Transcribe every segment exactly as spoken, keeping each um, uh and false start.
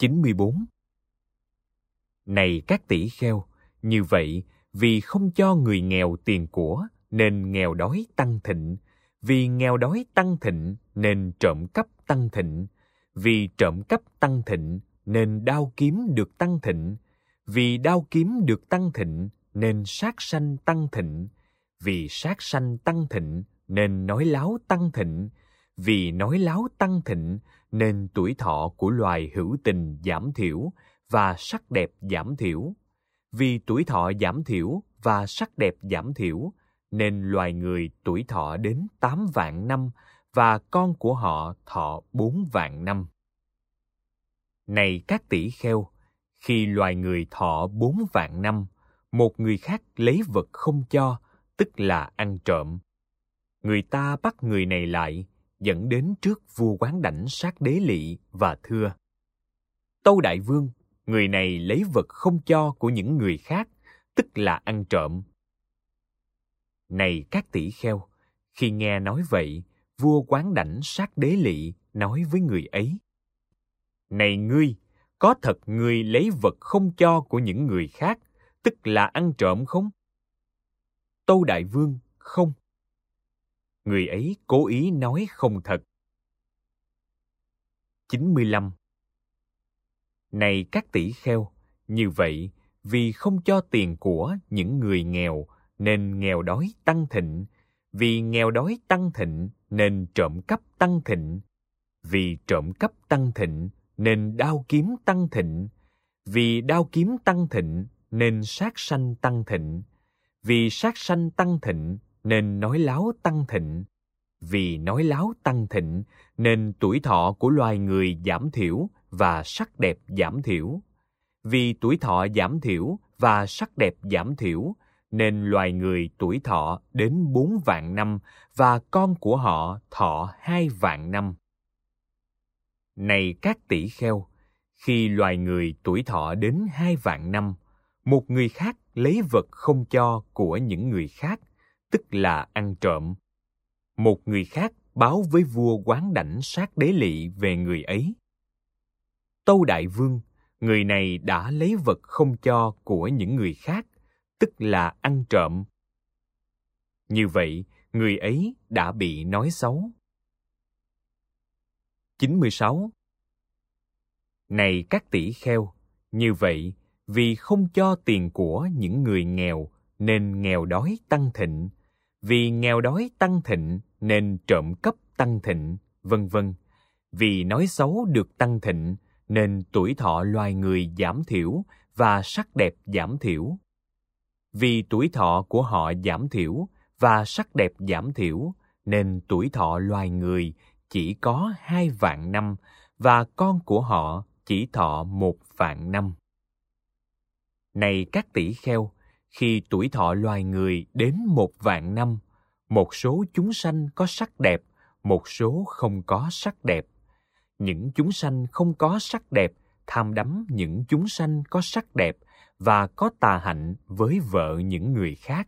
chín mươi bốn. Này các tỷ kheo, như vậy, vì không cho người nghèo tiền của, nên nghèo đói tăng thịnh. Vì nghèo đói tăng thịnh, nên trộm cắp tăng thịnh. Vì trộm cắp tăng thịnh, nên đao kiếm được tăng thịnh. Vì đao kiếm được tăng thịnh, nên sát sanh tăng thịnh. Vì sát sanh tăng thịnh, nên nói láo tăng thịnh. Vì nói láo tăng thịnh, nên tuổi thọ của loài hữu tình giảm thiểu và sắc đẹp giảm thiểu. Vì tuổi thọ giảm thiểu và sắc đẹp giảm thiểu, nên loài người tuổi thọ đến tám vạn năm và con của họ thọ bốn vạn năm. Này các tỷ kheo, khi loài người thọ bốn vạn năm, một người khác lấy vật không cho, tức là ăn trộm. Người ta bắt người này lại, dẫn đến trước vua Quán Đảnh Sát Đế Lỵ và thưa: Tâu đại vương, người này lấy vật không cho của những người khác, tức là ăn trộm. Này các tỷ kheo, khi nghe nói vậy, vua Quán Đảnh Sát Đế Lỵ nói với người ấy: Này ngươi, có thật ngươi lấy vật không cho của những người khác, tức là ăn trộm không? Tâu đại vương, không. Người ấy cố ý nói không thật. chín mươi lăm. Này các tỷ kheo, như vậy, vì không cho tiền của những người nghèo, nên nghèo đói tăng thịnh. Vì nghèo đói tăng thịnh, nên trộm cắp tăng thịnh. Vì trộm cắp tăng thịnh, nên đao kiếm tăng thịnh. Vì đao kiếm tăng thịnh, nên sát sanh tăng thịnh. Vì sát sanh tăng thịnh, nên nói láo tăng thịnh. Vì nói láo tăng thịnh, nên tuổi thọ của loài người giảm thiểu và sắc đẹp giảm thiểu. Vì tuổi thọ giảm thiểu và sắc đẹp giảm thiểu, nên loài người tuổi thọ đến bốn vạn năm và con của họ thọ hai vạn năm. Này các tỷ kheo, khi loài người tuổi thọ đến hai vạn năm, một người khác lấy vật không cho của những người khác, tức là ăn trộm. Một người khác báo với vua Quán Đảnh Sát Đế Lỵ về người ấy: Tâu đại vương, người này đã lấy vật không cho của những người khác, tức là ăn trộm. Như vậy, người ấy đã bị nói xấu. chín mươi sáu. Này các tỷ kheo, như vậy, vì không cho tiền của những người nghèo, nên nghèo đói tăng thịnh. Vì nghèo đói tăng thịnh, nên trộm cắp tăng thịnh, vân vân. Vì nói xấu được tăng thịnh, nên tuổi thọ loài người giảm thiểu và sắc đẹp giảm thiểu. Vì tuổi thọ của họ giảm thiểu và sắc đẹp giảm thiểu, nên tuổi thọ loài người chỉ có hai vạn năm và con của họ chỉ thọ một vạn năm. Này các tỷ kheo, khi tuổi thọ loài người đến một vạn năm, một số chúng sanh có sắc đẹp, một số không có sắc đẹp. Những chúng sanh không có sắc đẹp tham đắm những chúng sanh có sắc đẹp và có tà hạnh với vợ những người khác.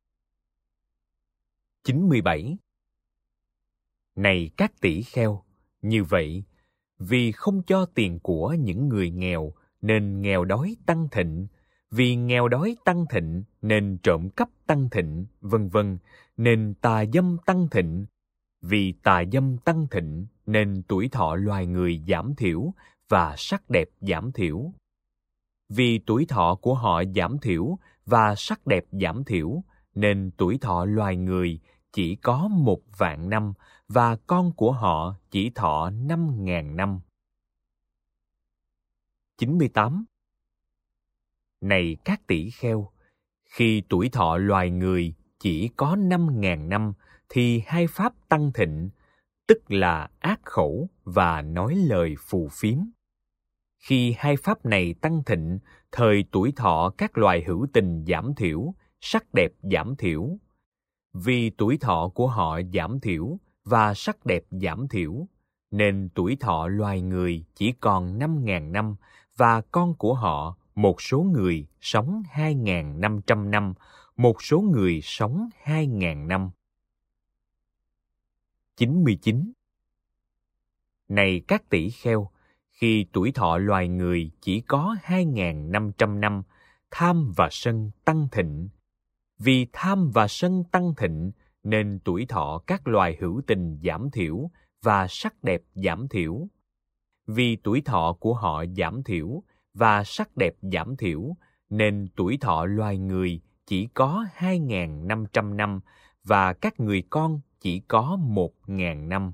chín mươi bảy. Này các tỷ kheo, như vậy, vì không cho tiền của những người nghèo, nên nghèo đói tăng thịnh. Vì nghèo đói tăng thịnh, nên trộm cắp tăng thịnh, vân vân, nên tà dâm tăng thịnh. Vì tà dâm tăng thịnh, nên tuổi thọ loài người giảm thiểu và sắc đẹp giảm thiểu. Vì tuổi thọ của họ giảm thiểu và sắc đẹp giảm thiểu, nên tuổi thọ loài người chỉ có một vạn năm và con của họ chỉ thọ năm ngàn năm. chín mươi tám. Này các tỷ kheo, khi tuổi thọ loài người chỉ có năm ngàn năm, thì hai pháp tăng thịnh, tức là ác khẩu và nói lời phù phiếm. Khi hai pháp này tăng thịnh, thời tuổi thọ các loài hữu tình giảm thiểu, sắc đẹp giảm thiểu. Vì tuổi thọ của họ giảm thiểu và sắc đẹp giảm thiểu, nên tuổi thọ loài người chỉ còn năm ngàn năm và con của họ, một số người sống hai ngàn năm trăm năm, một số người sống hai ngàn năm. chín mươi chín. Này các tỷ kheo, khi tuổi thọ loài người chỉ có hai nghìn năm trăm năm, tham và sân tăng thịnh. Vì tham và sân tăng thịnh, nên tuổi thọ các loài hữu tình giảm thiểu và sắc đẹp giảm thiểu. Vì tuổi thọ của họ giảm thiểu và sắc đẹp giảm thiểu, nên tuổi thọ loài người chỉ có hai nghìn năm trăm năm và các người con chỉ có một nghìn năm.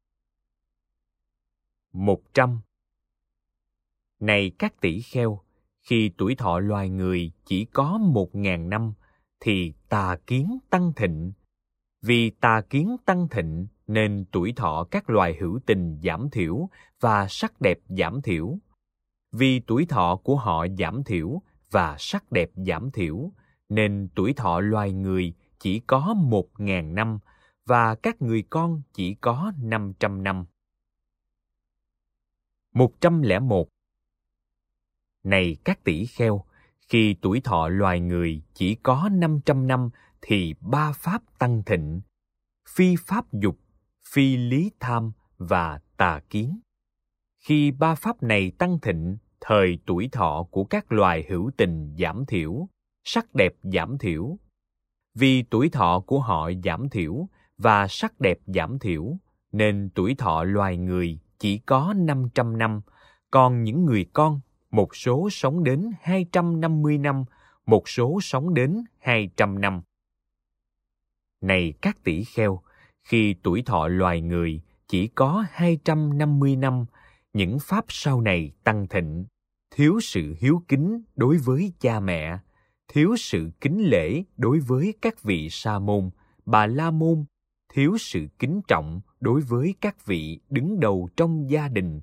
Một trăm. Này các tỷ kheo, khi tuổi thọ loài người chỉ có một nghìn năm, thì tà kiến tăng thịnh. Vì tà kiến tăng thịnh, nên tuổi thọ các loài hữu tình giảm thiểu và sắc đẹp giảm thiểu. Vì tuổi thọ của họ giảm thiểu và sắc đẹp giảm thiểu, nên tuổi thọ loài người chỉ có một nghìn năm và các người con chỉ có năm trăm năm. Một trăm lẻ một. Này các tỷ kheo, khi tuổi thọ loài người chỉ có năm trăm năm, thì ba pháp tăng thịnh: phi pháp dục, phi lý tham và tà kiến. Khi ba pháp này tăng thịnh, thời tuổi thọ của các loài hữu tình giảm thiểu, sắc đẹp giảm thiểu. Vì tuổi thọ của họ giảm thiểu và sắc đẹp giảm thiểu, nên tuổi thọ loài người chỉ có năm trăm năm, còn những người con, một số sống đến hai trăm năm mươi năm, một số sống đến hai trăm năm. Này các tỷ kheo, khi tuổi thọ loài người chỉ có hai trăm năm mươi năm, những pháp sau này tăng thịnh: thiếu sự hiếu kính đối với cha mẹ, thiếu sự kính lễ đối với các vị sa môn, bà la môn, thiếu sự kính trọng đối với các vị đứng đầu trong gia đình.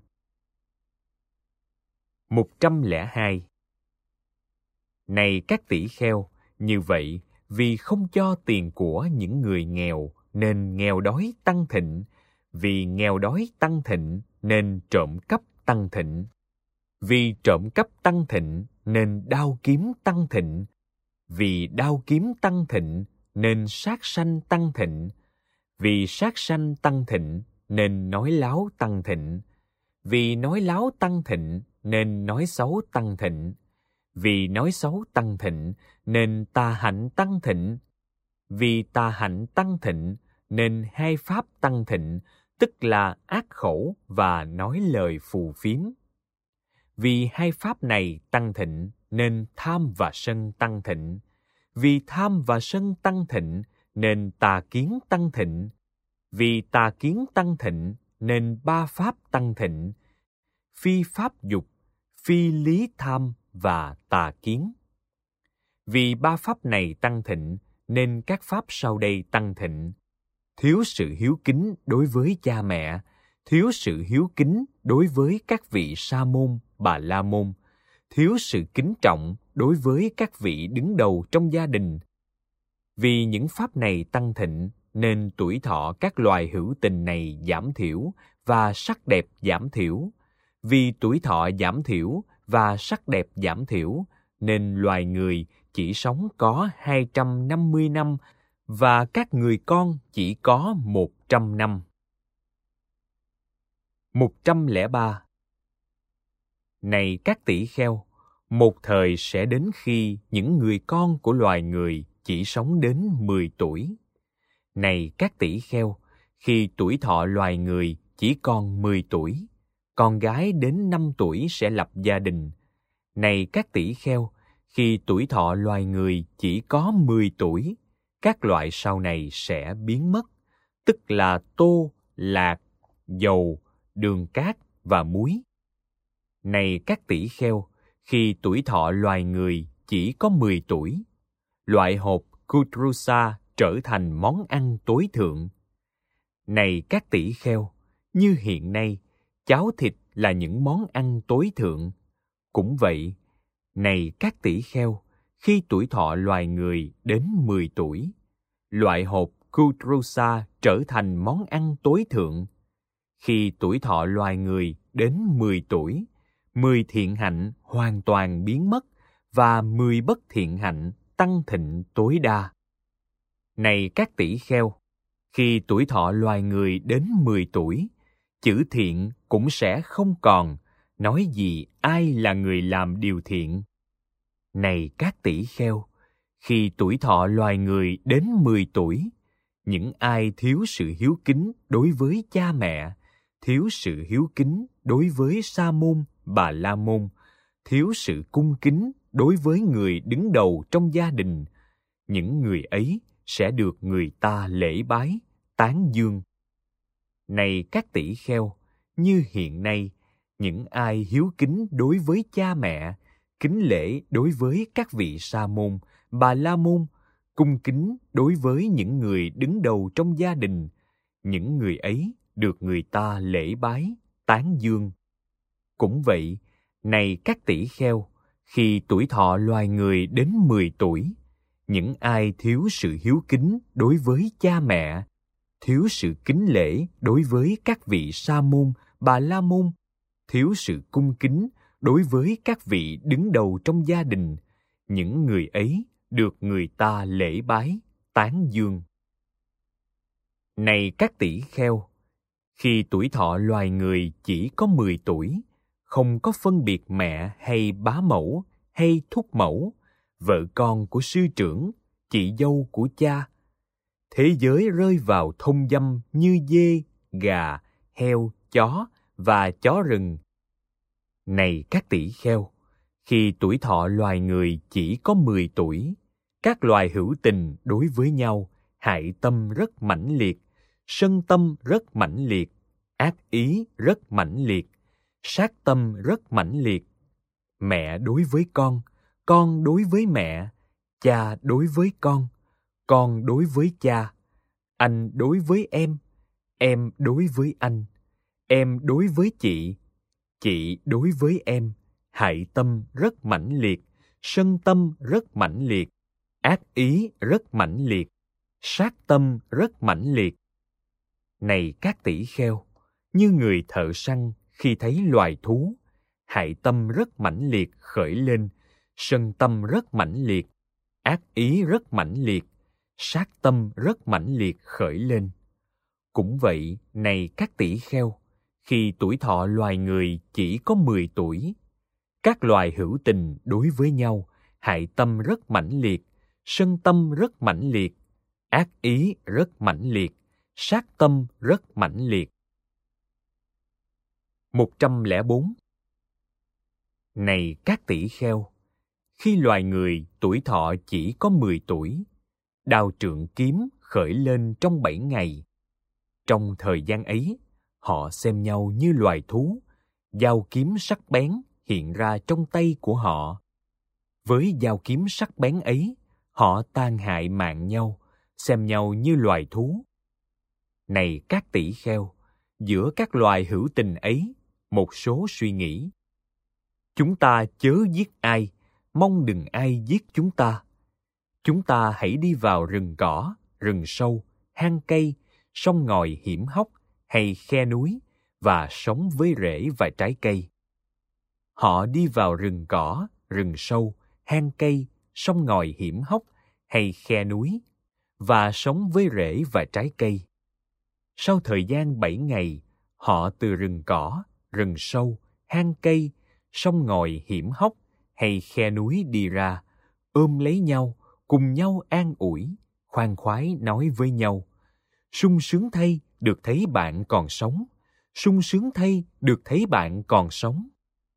Một trăm lẻ hai. Này các tỷ kheo, như vậy, vì không cho tiền của những người nghèo, nên nghèo đói tăng thịnh. Vì nghèo đói tăng thịnh, nên trộm cắp tăng thịnh. Vì trộm cắp tăng thịnh, nên đao kiếm tăng thịnh. Vì đao kiếm tăng thịnh, nên sát sanh tăng thịnh. Vì sát sanh tăng thịnh, nên nói láo tăng thịnh. Vì nói láo tăng thịnh, nên nói xấu tăng thịnh. Vì nói xấu tăng thịnh, nên tà hạnh tăng thịnh. Vì tà hạnh tăng thịnh, nên hai pháp tăng thịnh, tức là ác khẩu và nói lời phù phiếm. Vì hai pháp này tăng thịnh, nên tham và sân tăng thịnh. Vì tham và sân tăng thịnh, nên tà kiến tăng thịnh. Vì tà kiến tăng thịnh, nên ba pháp tăng thịnh: phi pháp dục, phi lý tham và tà kiến. Vì ba pháp này tăng thịnh, nên các pháp sau đây tăng thịnh: thiếu sự hiếu kính đối với cha mẹ, thiếu sự hiếu kính đối với các vị sa môn, bà la môn, thiếu sự kính trọng đối với các vị đứng đầu trong gia đình. Vì những pháp này tăng thịnh, nên tuổi thọ các loài hữu tình này giảm thiểu và sắc đẹp giảm thiểu. Vì tuổi thọ giảm thiểu và sắc đẹp giảm thiểu, nên loài người chỉ sống có hai trăm năm mươi năm và các người con chỉ có một trăm năm. Một trăm lẻ ba. Này các tỷ kheo, một thời sẽ đến khi những người con của loài người chỉ sống đến mười tuổi. Này các tỷ kheo, khi tuổi thọ loài người chỉ còn mười tuổi, con gái đến năm tuổi sẽ lập gia đình. Này các tỷ kheo, khi tuổi thọ loài người chỉ có mười tuổi, các loại sau này sẽ biến mất, tức là tô, lạc, dầu, đường cát và muối. Này các tỷ kheo, khi tuổi thọ loài người chỉ có mười tuổi, loại hột Kutrusa trở thành món ăn tối thượng. Này các tỷ kheo, như hiện nay, cháo thịt là những món ăn tối thượng. Cũng vậy, này các tỷ kheo, khi tuổi thọ loài người đến mười tuổi, loại hột Kutrusa trở thành món ăn tối thượng. Khi tuổi thọ loài người đến mười tuổi, mười thiện hạnh hoàn toàn biến mất và mười bất thiện hạnh tăng thịnh tối đa. Này các tỷ kheo, khi tuổi thọ loài người đến mười tuổi, chữ thiện cũng sẽ không còn, nói gì ai là người làm điều thiện. Này các tỷ kheo, khi tuổi thọ loài người đến mười tuổi, những ai thiếu sự hiếu kính đối với cha mẹ, thiếu sự hiếu kính đối với sa môn, bà la môn, thiếu sự cung kính đối với người đứng đầu trong gia đình, những người ấy sẽ được người ta lễ bái, tán dương. Này các tỷ kheo, như hiện nay, những ai hiếu kính đối với cha mẹ, kính lễ đối với các vị sa môn, bà la môn, cung kính đối với những người đứng đầu trong gia đình, những người ấy được người ta lễ bái, tán dương. Cũng vậy, này các tỷ kheo, khi tuổi thọ loài người đến mười tuổi, những ai thiếu sự hiếu kính đối với cha mẹ, thiếu sự kính lễ đối với các vị sa môn, bà la môn, thiếu sự cung kính đối với các vị đứng đầu trong gia đình, những người ấy được người ta lễ bái, tán dương. Này các tỷ kheo, khi tuổi thọ loài người chỉ có mười tuổi, không có phân biệt mẹ hay bá mẫu hay thúc mẫu, vợ con của sư trưởng, chị dâu của cha, thế giới rơi vào thông dâm như dê, gà, heo, chó và chó rừng. Này các tỷ kheo, khi tuổi thọ loài người chỉ có mười tuổi, các loài hữu tình đối với nhau, hại tâm rất mãnh liệt, sân tâm rất mãnh liệt, ác ý rất mãnh liệt, sát tâm rất mãnh liệt. Mẹ đối với con, con đối với mẹ, cha đối với con, con đối với cha, anh đối với em, em đối với anh, em đối với chị, chị đối với em, hại tâm rất mãnh liệt, sân tâm rất mãnh liệt, ác ý rất mãnh liệt, sát tâm rất mãnh liệt. Này các tỷ kheo, như người thợ săn khi thấy loài thú, hại tâm rất mãnh liệt khởi lên, sân tâm rất mãnh liệt, ác ý rất mãnh liệt, sát tâm rất mãnh liệt khởi lên. Cũng vậy, này các tỷ kheo, khi tuổi thọ loài người chỉ có mười tuổi, các loài hữu tình đối với nhau, hại tâm rất mãnh liệt, sân tâm rất mãnh liệt, ác ý rất mãnh liệt, sát tâm rất mãnh liệt. một trăm lẻ bốn. Này các tỷ kheo, khi loài người tuổi thọ chỉ có mười tuổi, đao trượng kiếm khởi lên trong bảy ngày. Trong thời gian ấy, họ xem nhau như loài thú, dao kiếm sắc bén hiện ra trong tay của họ. Với dao kiếm sắc bén ấy, họ tàn hại mạng nhau, xem nhau như loài thú. Này các tỷ kheo, giữa các loài hữu tình ấy, một số suy nghĩ: chúng ta chớ giết ai, mong đừng ai giết chúng ta. Chúng ta hãy đi vào rừng cỏ, rừng sâu, hang cây, sông ngòi hiểm hóc hay khe núi và sống với rễ và trái cây. Họ đi vào rừng cỏ, rừng sâu, hang cây, sông ngòi hiểm hóc hay khe núi và sống với rễ và trái cây. Sau thời gian bảy ngày, họ từ rừng cỏ, rừng sâu, hang cây, sông ngòi hiểm hóc hay khe núi đi ra, ôm lấy nhau, cùng nhau an ủi, khoan khoái nói với nhau: sung sướng thay được thấy bạn còn sống, sung sướng thay được thấy bạn còn sống.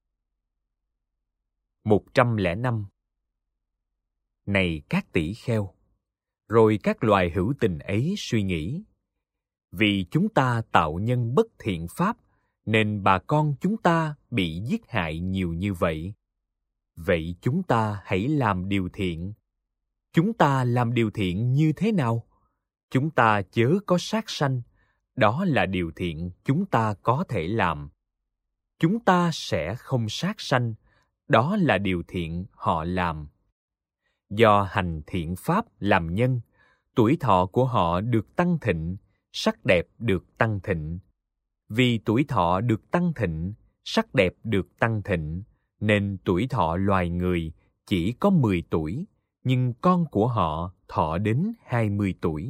một trăm lẻ năm. Này các tỷ kheo, rồi các loài hữu tình ấy suy nghĩ: vì chúng ta tạo nhân bất thiện pháp, nên bà con chúng ta bị giết hại nhiều như vậy. Vậy chúng ta hãy làm điều thiện. Chúng ta làm điều thiện như thế nào? Chúng ta chớ có sát sanh, đó là điều thiện chúng ta có thể làm. Chúng ta sẽ không sát sanh, đó là điều thiện họ làm. Do hành thiện pháp làm nhân, tuổi thọ của họ được tăng thịnh, sắc đẹp được tăng thịnh. Vì tuổi thọ được tăng thịnh, sắc đẹp được tăng thịnh, nên tuổi thọ loài người chỉ có mười tuổi, nhưng con của họ thọ đến hai mươi tuổi.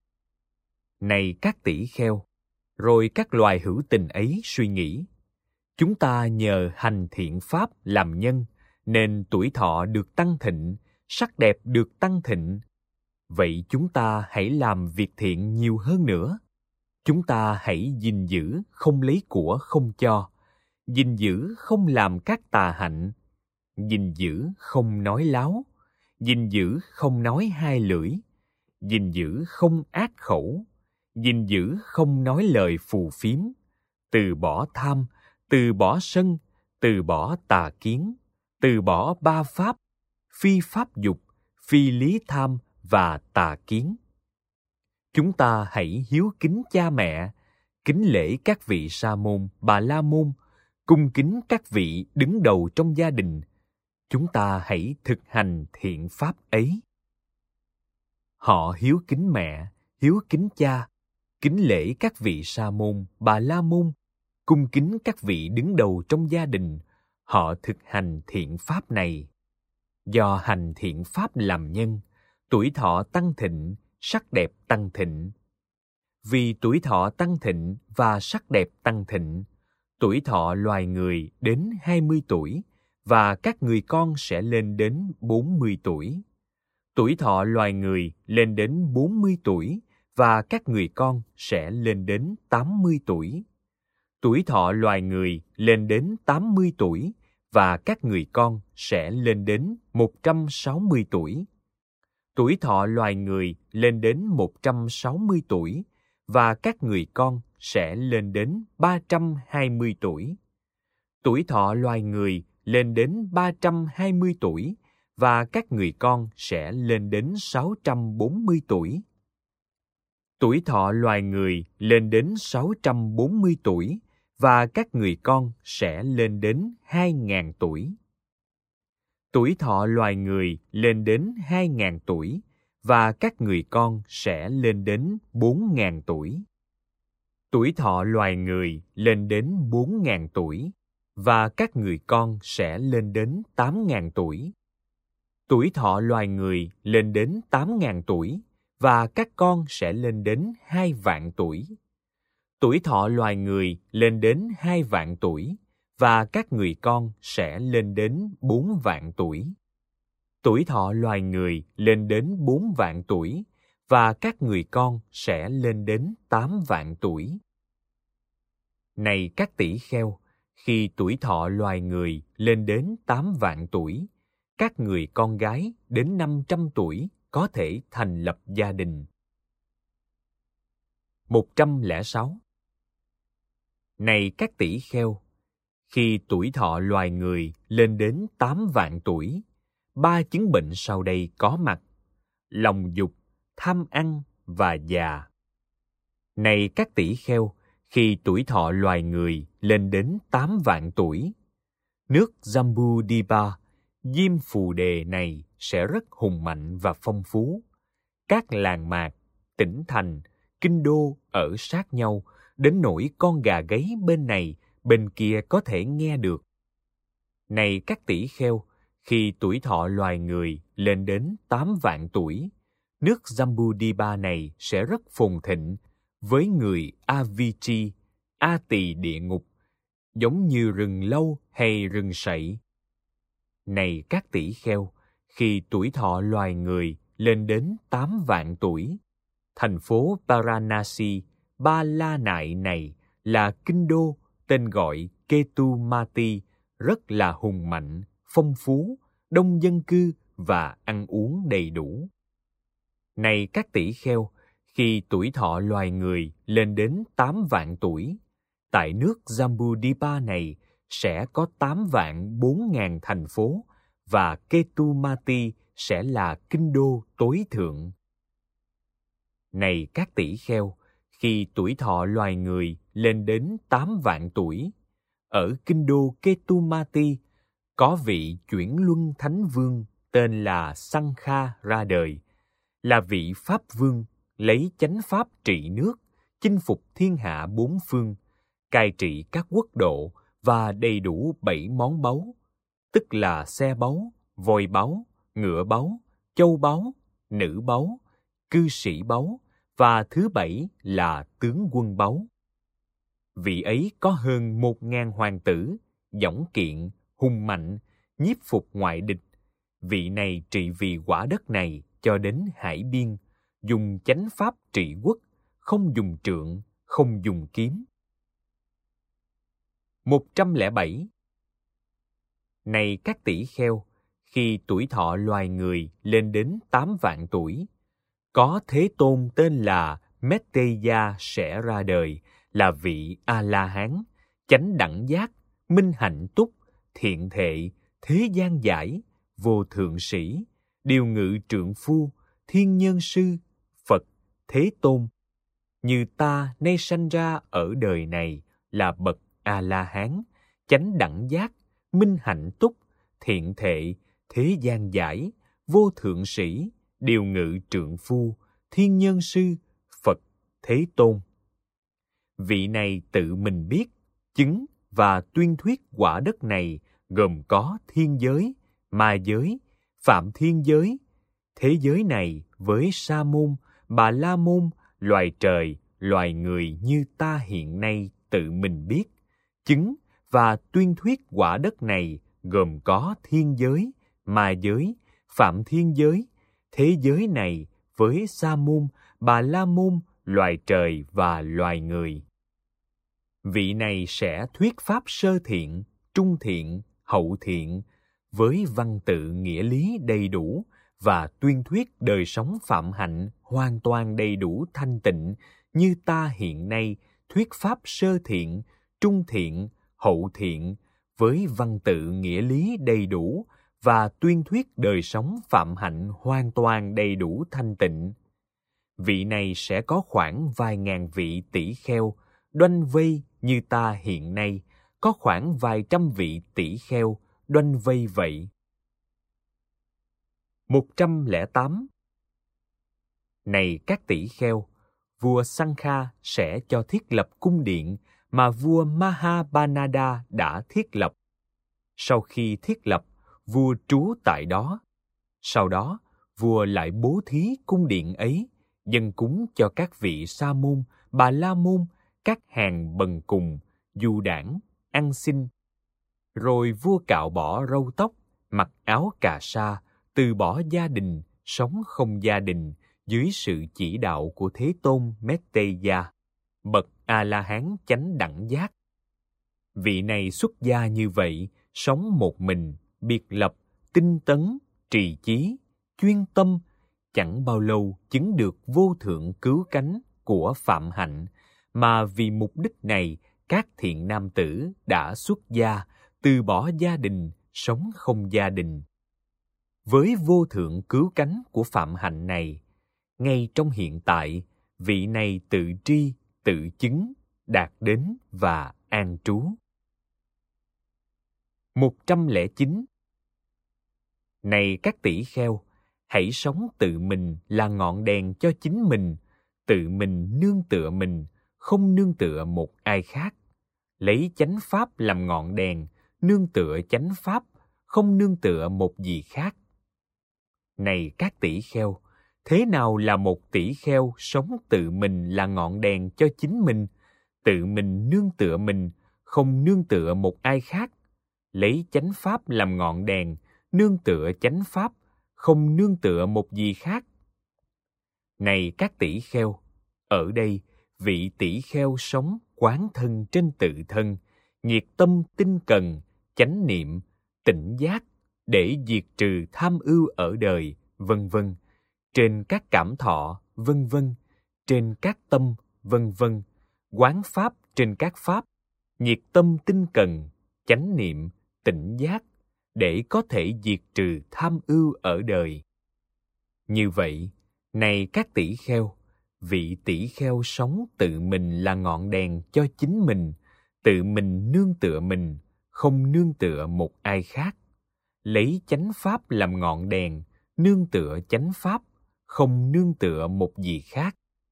Này các tỷ kheo, rồi các loài hữu tình ấy suy nghĩ: Chúng ta nhờ hành thiện pháp làm nhân, nên tuổi thọ được tăng thịnh, sắc đẹp được tăng thịnh. Vậy chúng ta hãy làm việc thiện nhiều hơn nữa. Chúng ta hãy gìn giữ không lấy của không cho, gìn giữ không làm các tà hạnh, gìn giữ không nói láo, gìn giữ không nói hai lưỡi, gìn giữ không ác khẩu, gìn giữ không nói lời phù phiếm, từ bỏ tham, từ bỏ sân, từ bỏ tà kiến, từ bỏ ba pháp, phi pháp dục, phi lý tham và tà kiến. Chúng ta hãy hiếu kính cha mẹ, kính lễ các vị sa môn, bà la môn, cung kính các vị đứng đầu trong gia đình. Chúng ta hãy thực hành thiện pháp ấy. Họ hiếu kính mẹ, hiếu kính cha, kính lễ các vị sa môn, bà la môn, cung kính các vị đứng đầu trong gia đình. Họ thực hành thiện pháp này. Do hành thiện pháp làm nhân, tuổi thọ tăng thịnh, sắc đẹp tăng thịnh. Vì tuổi thọ tăng thịnh và sắc đẹp tăng thịnh, tuổi thọ loài người đến hai mươi tuổi và các người con sẽ lên đến bốn mươi tuổi. Tuổi thọ loài người lên đến bốn mươi tuổi và các người con sẽ lên đến tám mươi tuổi. Tuổi thọ loài người lên đến tám mươi tuổi và các người con sẽ lên đến một trăm sáu mươi tuổi. Tuổi thọ loài người lên đến một trăm sáu mươi tuổi và các người con sẽ lên đến ba trăm hai mươi tuổi. Tuổi thọ loài người lên đến ba trăm hai mươi tuổi và các người con sẽ lên đến sáu trăm bốn mươi tuổi. Tuổi thọ loài người lên đến sáu trăm bốn mươi tuổi và các người con sẽ lên đến hai nghìn tuổi. Tuổi thọ loài người lên đến hai nghìn tuổi và các người con sẽ lên đến bốn nghìn tuổi. Tuổi thọ loài người lên đến bốn nghìn tuổi và các người con sẽ lên đến tám nghìn tuổi. Tuổi thọ loài người lên đến tám nghìn tuổi và các con sẽ lên đến hai vạn tuổi. Tuổi thọ loài người lên đến hai vạn tuổi và các người con sẽ lên đến bốn vạn tuổi. Tuổi thọ loài người lên đến bốn vạn tuổi và các người con sẽ lên đến tám vạn tuổi. Này các tỷ kheo, khi tuổi thọ loài người lên đến tám vạn tuổi, các người con gái đến năm trăm tuổi có thể thành lập gia đình. một trăm lẻ sáu. Này các tỷ kheo, khi tuổi thọ loài người lên đến tám vạn tuổi, ba chứng bệnh sau đây có mặt: lòng dục, tham ăn và già. Này các tỷ kheo, khi tuổi thọ loài người lên đến tám vạn tuổi, nước Jambudvipa, diêm phù đề này sẽ rất hùng mạnh và phong phú. Các làng mạc, tỉnh thành, kinh đô ở sát nhau, đến nỗi con gà gáy bên này, bên kia có thể nghe được. Này các tỷ kheo, khi tuổi thọ loài người lên đến tám vạn tuổi, nước Jambudvipa này sẽ rất phồn thịnh với người Avicii, A Tỳ địa ngục, giống như rừng lâu hay rừng sậy. Này các tỷ kheo, khi tuổi thọ loài người lên đến tám vạn tuổi, thành phố Varanasi, Ba La Nại này là kinh đô tên gọi Ketumati, rất là hùng mạnh, phong phú, đông dân cư và ăn uống đầy đủ. Này các tỷ kheo, khi tuổi thọ loài người lên đến tám vạn tuổi, tại nước Jambudvipa này sẽ có tám vạn bốn ngàn thành phố và Ketumati sẽ là kinh đô tối thượng. Này các tỷ kheo, khi tuổi thọ loài người lên đến tám vạn tuổi, ở kinh đô Ketumati có vị chuyển luân thánh vương tên là Sankha ra đời, là vị pháp vương lấy chánh pháp trị nước, chinh phục thiên hạ bốn phương, cai trị các quốc độ và đầy đủ bảy món báu, tức là xe báu, voi báu, ngựa báu, châu báu, nữ báu, cư sĩ báu và thứ bảy là tướng quân báu. vị ấy có hơn một ngàn hoàng tử, dõng kiện, hùng mạnh, nhiếp phục ngoại địch. Vị này trị vì quả đất này cho đến hải biên, dùng chánh pháp trị quốc, không dùng trượng, không dùng kiếm. một trăm lẻ bảy. Này các tỷ kheo, khi tuổi thọ loài người lên đến tám vạn tuổi, có Thế Tôn tên là Metteya sẽ ra đời, là vị A-la-hán, chánh đẳng giác, minh hạnh túc, thiện thệ, thế gian giải, vô thượng sĩ, điều ngự trượng phu, thiên nhân sư, Phật, Thế Tôn. Như ta nay sanh ra ở đời này là bậc A-la-hán, chánh đẳng giác, minh hạnh túc, thiện thệ, thế gian giải, vô thượng sĩ, điều ngự trượng phu, thiên nhân sư, Phật, Thế Tôn. Vị này tự mình biết, chứng và tuyên thuyết quả đất này gồm có thiên giới, ma giới, phạm thiên giới. Thế giới này với Sa môn, Bà La môn, loài trời, loài người như ta hiện nay tự mình biết, chứng và tuyên thuyết quả đất này gồm có thiên giới, ma giới, phạm thiên giới. Thế giới này với Sa môn, Bà La môn, loài trời và loài người. Vị này sẽ thuyết pháp sơ thiện, trung thiện, hậu thiện với văn tự nghĩa lý đầy đủ và tuyên thuyết đời sống phạm hạnh hoàn toàn đầy đủ thanh tịnh như ta hiện nay thuyết pháp sơ thiện, trung thiện, hậu thiện với văn tự nghĩa lý đầy đủ và tuyên thuyết đời sống phạm hạnh hoàn toàn đầy đủ thanh tịnh. Vị này sẽ có khoảng vài ngàn vị tỷ kheo đoanh vây như ta hiện nay có khoảng vài trăm vị tỷ kheo đoanh vây vậy. một trăm lẻ tám. Này các tỷ kheo, vua Sankha sẽ cho thiết lập cung điện mà vua Mahabhanada đã thiết lập. Sau khi thiết lập, vua trú tại đó. Sau đó, vua lại bố thí cung điện ấy, dâng cúng cho các vị Sa môn, Bà La môn, các hàng bần cùng, du đảng, ăn xin. Rồi vua cạo bỏ râu tóc, mặc áo cà sa, từ bỏ gia đình, sống không gia đình, dưới sự chỉ đạo của Thế Tôn Metteya, bậc A-la-hán chánh đẳng giác. Vị này xuất gia như vậy, sống một mình, biệt lập, tinh tấn, trì chí, chuyên tâm, chẳng bao lâu chứng được vô thượng cứu cánh của phạm hạnh, mà vì mục đích này, các thiện nam tử đã xuất gia, từ bỏ gia đình, sống không gia đình. Với vô thượng cứu cánh của phạm hạnh này, ngay trong hiện tại, vị này tự tri, tự chứng, đạt đến và an trú. một trăm lẻ chín. Này các tỷ kheo, hãy sống tự mình là ngọn đèn cho chính mình, tự mình nương tựa mình, không nương tựa một ai khác. Lấy chánh pháp làm ngọn đèn, nương tựa chánh pháp, không nương tựa một gì khác. Này các tỷ kheo, thế nào là một tỷ kheo sống tự mình là ngọn đèn cho chính mình, tự mình nương tựa mình, không nương tựa một ai khác? Lấy chánh pháp làm ngọn đèn, nương tựa chánh pháp, không nương tựa một gì khác. Này các tỷ kheo, ở đây vị tỷ kheo sống quán thân trên tự thân, nhiệt tâm tinh cần, chánh niệm, tỉnh giác, để diệt trừ tham ưu ở đời, vân vân, trên các cảm thọ, vân vân, trên các tâm, vân vân, quán pháp trên các pháp, nhiệt tâm tinh cần, chánh niệm, tỉnh giác, để có thể diệt trừ tham ưu ở đời. Như vậy, này các tỷ kheo, vị tỷ kheo sống tự mình là ngọn đèn cho chính mình, tự mình nương tựa mình, không nương tựa một ai khác. Lấy chánh pháp làm ngọn đèn, nương tựa chánh pháp, không nương tựa một gì khác.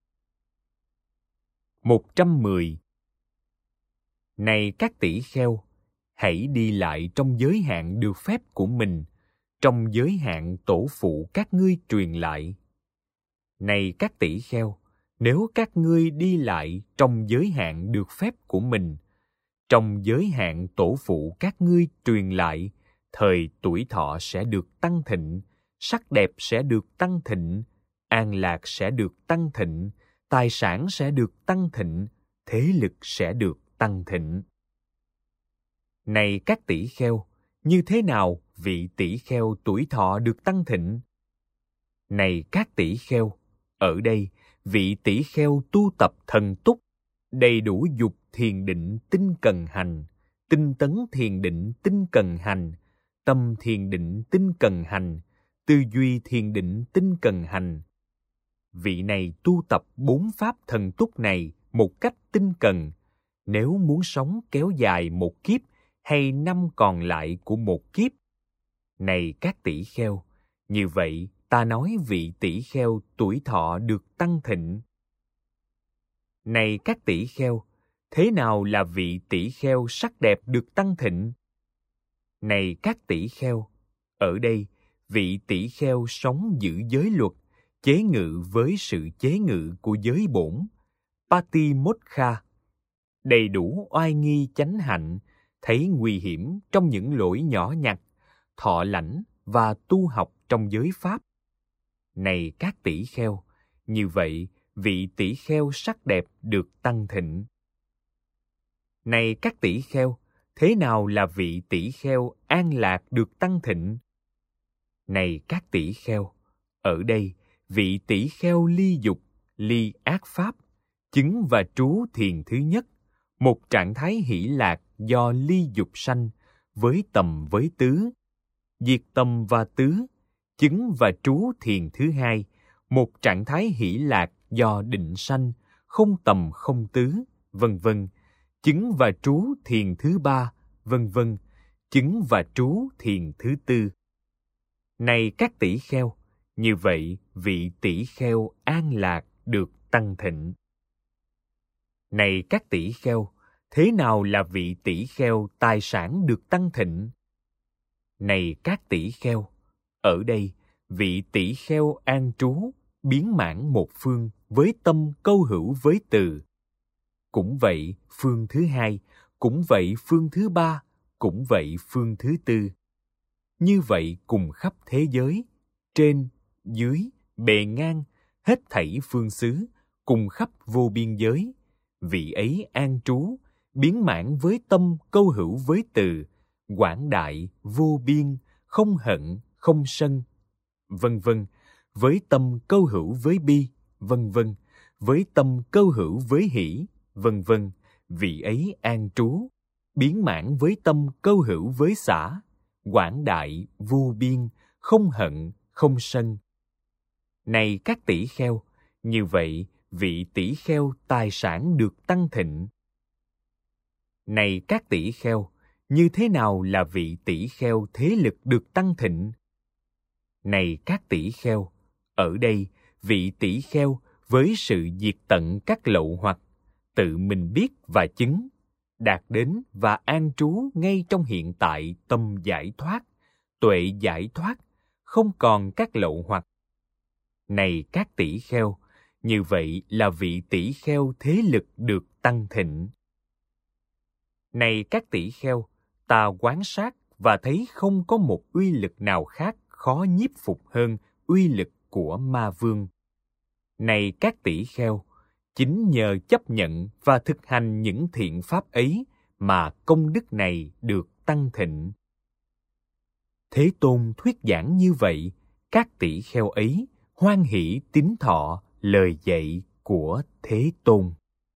một trăm mười. Này các tỷ kheo, hãy đi lại trong giới hạn được phép của mình, trong giới hạn tổ phụ các ngươi truyền lại. Này các tỷ kheo, nếu các ngươi đi lại trong giới hạn được phép của mình, trong giới hạn tổ phụ các ngươi truyền lại, thời tuổi thọ sẽ được tăng thịnh, sắc đẹp sẽ được tăng thịnh, an lạc sẽ được tăng thịnh, tài sản sẽ được tăng thịnh, thế lực sẽ được tăng thịnh. Này các tỷ kheo, như thế nào vị tỷ kheo tuổi thọ được tăng thịnh? Này các tỷ kheo, ở đây vị tỷ kheo tu tập thần túc, đầy đủ dục thiền định tinh cần hành, tinh tấn thiền định tinh cần hành, tâm thiền định tinh cần hành, tư duy thiền định tinh cần hành. Vị này tu tập bốn pháp thần túc này một cách tinh cần, nếu muốn sống kéo dài một kiếp hay năm còn lại của một kiếp. Này các tỷ kheo, như vậy ta nói vị tỷ kheo tuổi thọ được tăng thịnh. Này các tỷ kheo, thế nào là vị tỷ kheo sắc đẹp được tăng thịnh? Này các tỷ kheo, ở đây vị tỷ kheo sống giữ giới luật, chế ngự với sự chế ngự của giới bổn, Patimokkha, đầy đủ oai nghi chánh hạnh, thấy nguy hiểm trong những lỗi nhỏ nhặt, thọ lãnh và tu học trong giới pháp. Này các tỷ kheo, như vậy vị tỷ kheo sắc đẹp được tăng thịnh. Này các tỷ kheo, thế nào là vị tỷ kheo an lạc được tăng thịnh? Này các tỷ kheo, ở đây vị tỷ kheo ly dục, ly ác pháp, chứng và trú thiền thứ nhất, một trạng thái hỷ lạc do ly dục sanh, với tầm với tứ, diệt tầm và tứ, chứng và trú thiền thứ hai, một trạng thái hỷ lạc do định sanh, không tầm không tứ, vân vân, chứng và trú thiền thứ ba, vân vân, chứng và trú thiền thứ tư. Này các tỷ kheo, như vậy vị tỷ kheo an lạc được tăng thịnh. Này các tỷ kheo, thế nào là vị tỷ kheo tài sản được tăng thịnh? Này các tỷ kheo, ở đây vị tỷ kheo an trú, biến mãn một phương với tâm câu hữu với từ. Cũng vậy phương thứ hai, cũng vậy phương thứ ba, cũng vậy phương thứ tư. Như vậy cùng khắp thế giới, trên, dưới, bề ngang, hết thảy phương xứ, cùng khắp vô biên giới, vị ấy an trú, biến mãn với tâm câu hữu với từ, quảng đại, vô biên, không hận, không sân, vân vân, với tâm câu hữu với bi, vân vân, với tâm câu hữu với hỷ, vân vân, vị ấy an trú, biến mãn với tâm câu hữu với xả, quảng đại, vô biên, không hận, không sân. Này các tỷ kheo, như vậy vị tỷ kheo tài sản được tăng thịnh. Này các tỷ kheo, như thế nào là vị tỷ kheo thế lực được tăng thịnh? Này các tỷ kheo, ở đây vị tỷ kheo với sự diệt tận các lậu hoặc, tự mình biết và chứng, đạt đến và an trú ngay trong hiện tại tâm giải thoát, tuệ giải thoát, không còn các lậu hoặc. Này các tỷ kheo, như vậy là vị tỷ kheo thế lực được tăng thịnh. Này các tỷ kheo, ta quan sát và thấy không có một uy lực nào khác khó nhiếp phục hơn uy lực của ma vương. Này các tỷ kheo, chính nhờ chấp nhận và thực hành những thiện pháp ấy mà công đức này được tăng thịnh. Thế Tôn thuyết giảng như vậy, các tỷ kheo ấy hoan hỷ tín thọ lời dạy của Thế Tôn.